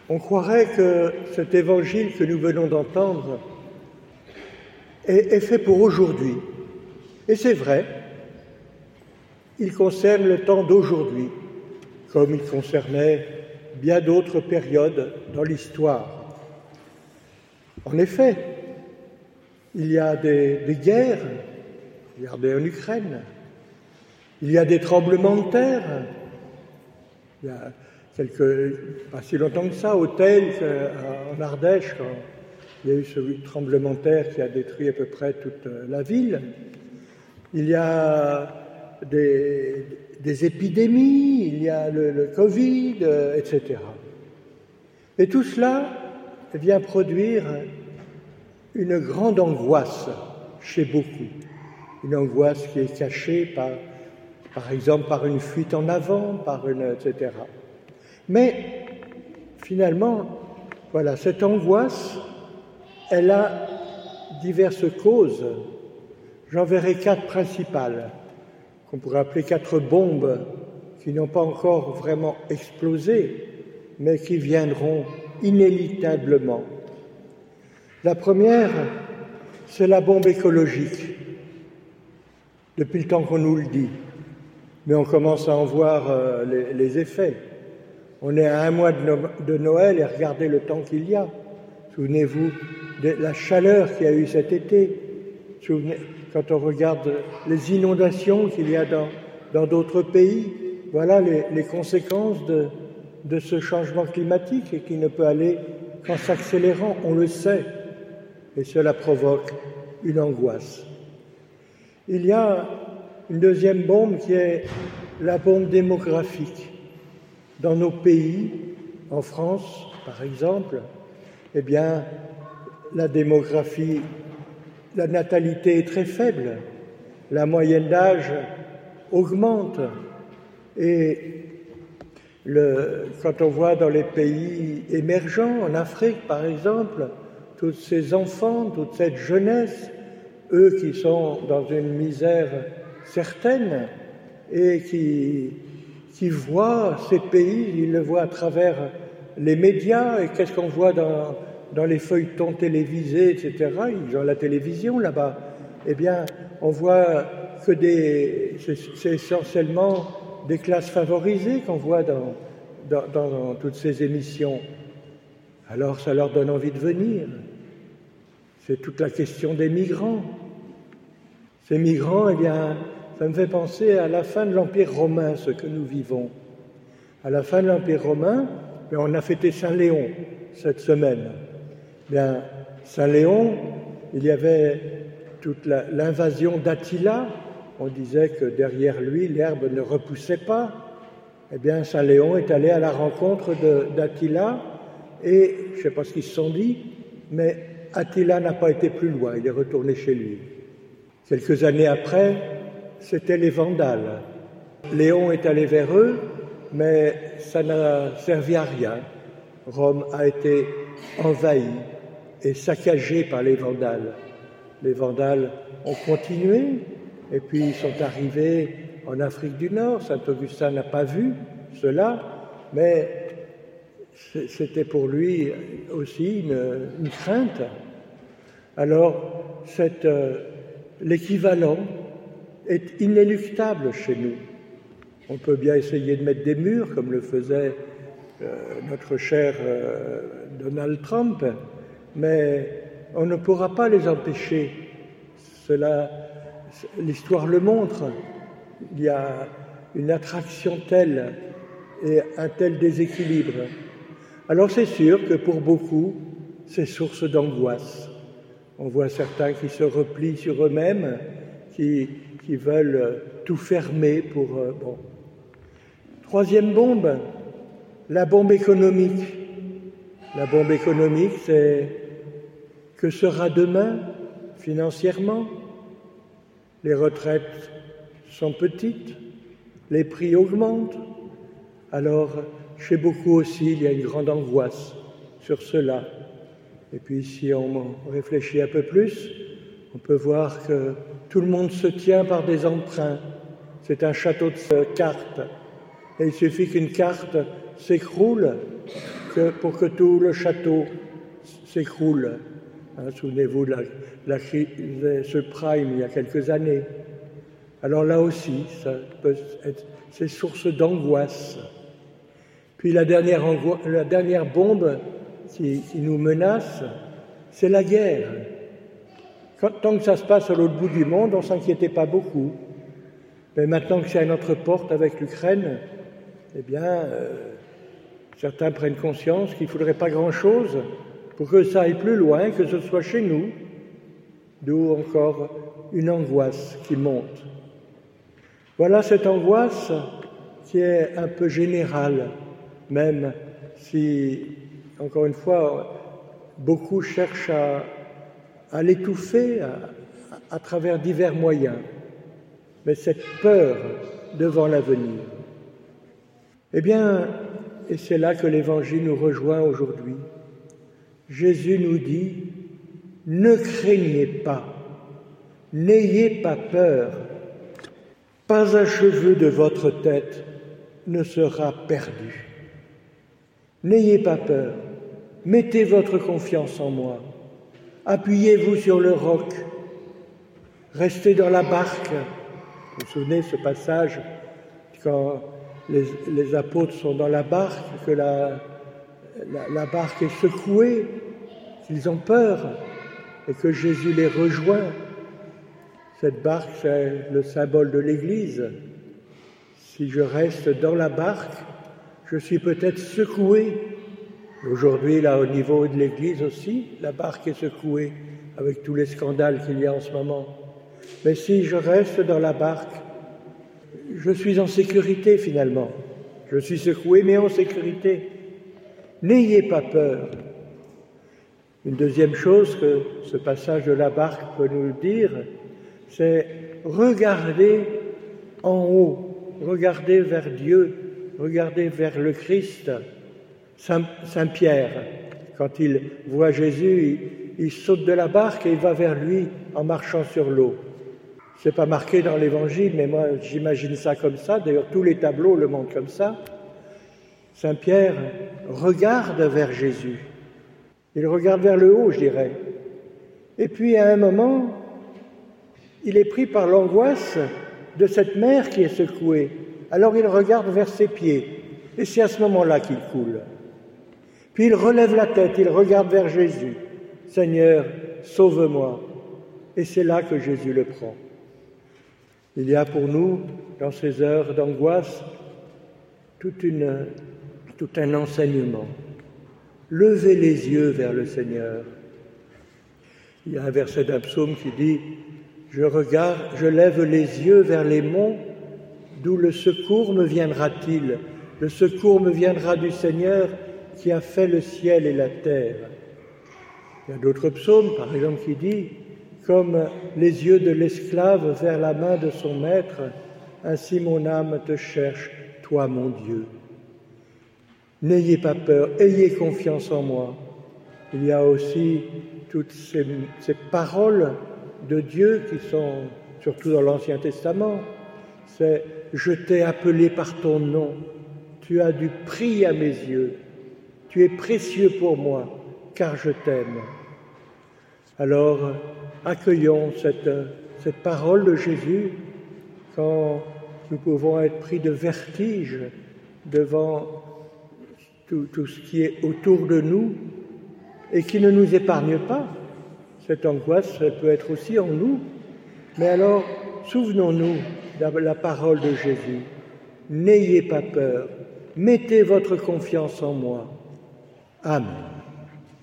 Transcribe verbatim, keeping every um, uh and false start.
On croirait que cet évangile que nous venons d'entendre est, est fait pour aujourd'hui. Et c'est vrai, il concerne le temps d'aujourd'hui, comme il concernait bien d'autres périodes dans l'histoire. En effet, il y a des, des guerres, regardez en Ukraine, il y a des tremblements de terre, il y a quelques, pas si longtemps que ça, au Teil, en Ardèche, quand il y a eu ce tremblement de terre qui a détruit à peu près toute la ville. Il y a des, des épidémies, il y a le, le Covid, et cetera. Et tout cela vient produire une grande angoisse chez beaucoup. Une angoisse qui est cachée par, par exemple, par une fuite en avant, par une, et cetera. Mais finalement, voilà, cette angoisse, elle a diverses causes. J'en verrai quatre principales, qu'on pourrait appeler quatre bombes qui n'ont pas encore vraiment explosé, mais qui viendront inéluctablement. La première, c'est la bombe écologique, depuis le temps qu'on nous le dit, mais on commence à en voir euh, les, les effets. On est à un mois de, no- de Noël et regardez le temps qu'il y a. Souvenez-vous de la chaleur qu'il y a eu cet été. Souvenez, quand on regarde les inondations qu'il y a dans, dans d'autres pays, voilà les, les conséquences de, de ce changement climatique et qui ne peut aller qu'en s'accélérant, on le sait. Et cela provoque une angoisse. Il y a une deuxième bombe qui est la bombe démographique. Dans nos pays, en France par exemple, eh bien, la démographie, la natalité est très faible, la moyenne d'âge augmente et le, quand on voit dans les pays émergents, en Afrique par exemple, tous ces enfants, toute cette jeunesse, eux qui sont dans une misère certaine et qui, qui voient ces pays, ils le voient à travers les médias, et qu'est-ce qu'on voit dans, dans les feuilletons télévisés, et cetera. Ils ont la télévision là-bas. Eh bien, on voit que des, c'est, c'est essentiellement des classes favorisées qu'on voit dans, dans, dans, dans toutes ces émissions. Alors ça leur donne envie de venir. C'est toute la question des migrants. Ces migrants, eh bien, ça me fait penser à la fin de l'Empire romain, ce que nous vivons. À la fin de l'Empire romain, on a fêté Saint-Léon cette semaine. Bien, Saint-Léon, il y avait toute la, l'invasion d'Attila. On disait que derrière lui, l'herbe ne repoussait pas. Eh bien, Saint-Léon est allé à la rencontre de, d'Attila et, je ne sais pas ce qu'ils se sont dit, mais Attila n'a pas été plus loin, il est retourné chez lui. Quelques années après, c'était les Vandales. Léon est allé vers eux, mais ça n'a servi à rien. Rome a été envahie et saccagée par les Vandales. Les Vandales ont continué, et puis ils sont arrivés en Afrique du Nord. Saint Augustin n'a pas vu cela, mais c'était pour lui aussi une, une crainte. Alors, cette, euh, l'équivalent est inéluctable chez nous. On peut bien essayer de mettre des murs, comme le faisait euh, notre cher euh, Donald Trump, mais on ne pourra pas les empêcher. Cela, l'histoire le montre. Il y a une attraction telle et un tel déséquilibre. Alors c'est sûr que pour beaucoup, c'est source d'angoisse. On voit certains qui se replient sur eux-mêmes, qui, qui veulent tout fermer pour... Euh, bon. Troisième bombe, la bombe économique. La bombe économique, c'est que sera demain financièrement? Les retraites sont petites, les prix augmentent. Alors, chez beaucoup aussi, il y a une grande angoisse sur cela. Et puis, si on réfléchit un peu plus, on peut voir que tout le monde se tient par des emprunts. C'est un château de cartes. Et il suffit qu'une carte s'écroule que, pour que tout le château s'écroule. Hein, souvenez-vous de la, la crise des subprimes il y a quelques années. Alors là aussi, ça peut être, c'est source d'angoisse. Puis la dernière, ango- la dernière bombe qui, qui nous menace, c'est la guerre. Quand, tant que ça se passe à l'autre bout du monde, on ne s'inquiétait pas beaucoup. Mais maintenant que c'est à notre porte avec l'Ukraine, eh bien, euh, certains prennent conscience qu'il ne faudrait pas grand-chose pour que ça aille plus loin, que ce soit chez nous. D'où encore une angoisse qui monte. Voilà cette angoisse qui est un peu générale, même si, encore une fois, beaucoup cherchent à, à l'étouffer à, à travers divers moyens. Mais cette peur devant l'avenir. Eh bien, et c'est là que l'Évangile nous rejoint aujourd'hui. Jésus nous dit « Ne craignez pas, n'ayez pas peur, pas un cheveu de votre tête ne sera perdu. N'ayez pas peur, mettez votre confiance en moi, appuyez-vous sur le roc, restez dans la barque. » Vous vous souvenez ce passage quand les, les apôtres sont dans la barque, que la, la, la barque est secouée, qu'ils ont peur et que Jésus les rejoint. Cette barque, c'est le symbole de l'Église. Si je reste dans la barque, je suis peut-être secoué. Aujourd'hui, là, au niveau de l'Église aussi, la barque est secouée avec tous les scandales qu'il y a en ce moment. Mais si je reste dans la barque, je suis en sécurité finalement. Je suis secoué, mais en sécurité. N'ayez pas peur. Une deuxième chose que ce passage de la barque peut nous dire, c'est regarder en haut, regarder vers Dieu, regarder vers le Christ. Saint, Saint Pierre, quand il voit Jésus, il, il saute de la barque et il va vers lui en marchant sur l'eau. C'est pas marqué dans l'Évangile, mais moi j'imagine ça comme ça. D'ailleurs, tous les tableaux le montrent comme ça. Saint Pierre regarde vers Jésus. Il regarde vers le haut, je dirais. Et puis, à un moment, il est pris par l'angoisse de cette mer qui est secouée. Alors il regarde vers ses pieds. Et c'est à ce moment-là qu'il coule. Puis il relève la tête, il regarde vers Jésus. « Seigneur, sauve-moi » Et c'est là que Jésus le prend. Il y a pour nous, dans ces heures d'angoisse, toute une, tout un enseignement. Levez les yeux vers le Seigneur. Il y a un verset d'un psaume qui dit « Je regarde, je lève les yeux vers les monts, d'où le secours me viendra-t-il ? Le secours me viendra du Seigneur qui a fait le ciel et la terre. » Il y a d'autres psaumes, par exemple, qui dit « Comme les yeux de l'esclave vers la main de son maître, ainsi mon âme te cherche, toi mon Dieu. » N'ayez pas peur, ayez confiance en moi. Il y a aussi toutes ces, ces paroles de Dieu qui sont, surtout dans l'Ancien Testament, c'est « Je t'ai appelé par ton nom, tu as du prix à mes yeux, tu es précieux pour moi, car je t'aime. » Alors, accueillons cette, cette parole de Jésus quand nous pouvons être pris de vertige devant tout, tout ce qui est autour de nous et qui ne nous épargne pas. Cette angoisse, elle peut être aussi en nous. Mais alors, souvenons-nous de la parole de Jésus. N'ayez pas peur, mettez votre confiance en moi. Amen.